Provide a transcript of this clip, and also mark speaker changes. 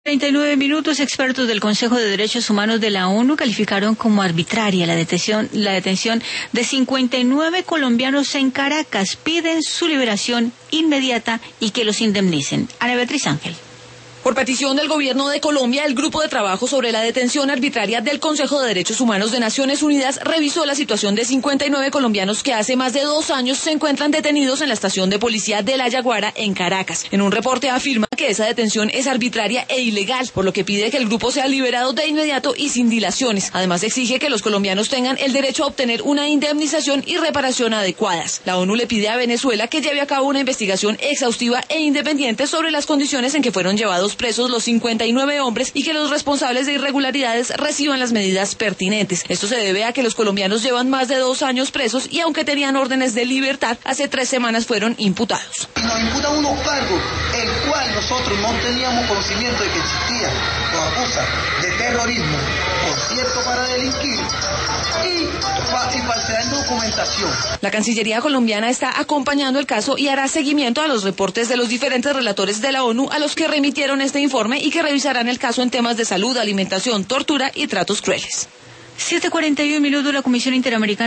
Speaker 1: 39 minutos, expertos del Consejo de Derechos Humanos de la ONU calificaron como arbitraria la detención de 59 colombianos en Caracas. Piden su liberación inmediata y que los indemnicen. Ana Beatriz Ángel.
Speaker 2: Por petición del gobierno de Colombia, el Grupo de Trabajo sobre la Detención Arbitraria del Consejo de Derechos Humanos de Naciones Unidas revisó la situación de 59 colombianos que hace más de 2 años se encuentran detenidos en la estación de policía de La Yaguara, en Caracas. En un reporte afirma que esa detención es arbitraria e ilegal, por lo que pide que el grupo sea liberado de inmediato y sin dilaciones. Además, exige que los colombianos tengan el derecho a obtener una indemnización y reparación adecuadas. La ONU le pide a Venezuela que lleve a cabo una investigación exhaustiva e independiente sobre las condiciones en que fueron llevados presos los 59 hombres y que los responsables de irregularidades reciban las medidas pertinentes. Esto se debe a que los colombianos llevan más de 2 años presos y aunque tenían órdenes de libertad, hace 3 semanas fueron imputados.
Speaker 3: Nos imputan unos cargos, el cual nosotros no teníamos conocimiento de que existía. Nos acusan de terrorismo, concierto para delinquir y falsedad en documentación.
Speaker 2: La Cancillería colombiana está acompañando el caso y hará seguimiento a los reportes de los diferentes relatores de la ONU a los que remitieron este informe y que revisarán el caso en temas de salud, alimentación, tortura y tratos crueles.
Speaker 1: 7:41 minutos, la Comisión Interamericana